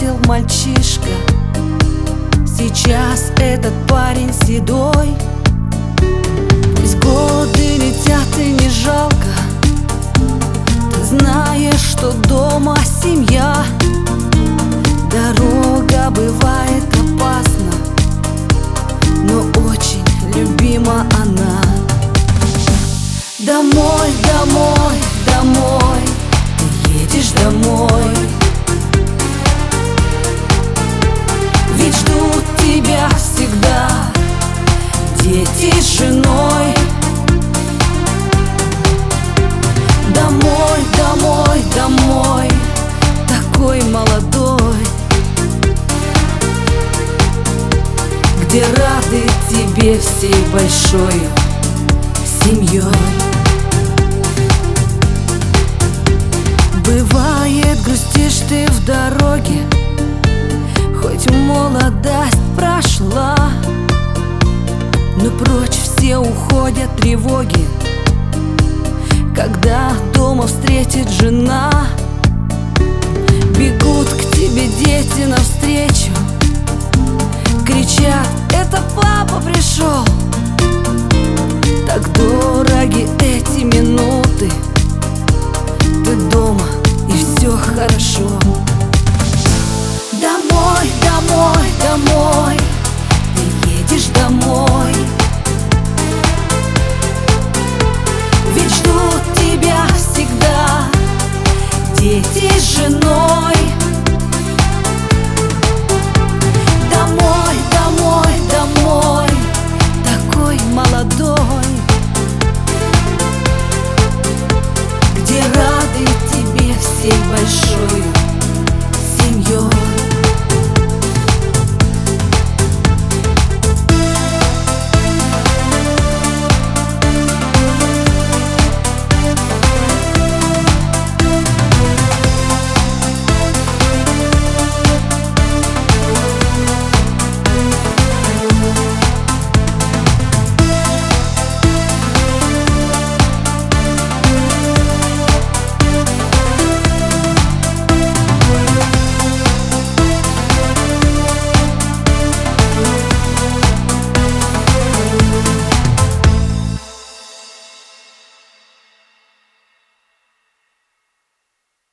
бросил мальчишка. Сейчас этот парень седой. Пусть годы летят и не жалко. Ты знаешь, что дома семья. Дорога бывает опасна, но очень любима она. Домой, домой, домой, ты едешь домой. Ведь ждут тебя всегда дети с женой. Домой, домой, домой, такой молодой, где рады тебе всей большой семьей. Бывает, грустишь ты в дороге, хоть молодость прошла, но прочь все уходят тревоги, когда дома встретит жена. Бегут к тебе дети навстречу, кричат: это папа пришел. Так дороги эти минуты, ты дома и все хорошо. Домой, домой, домой,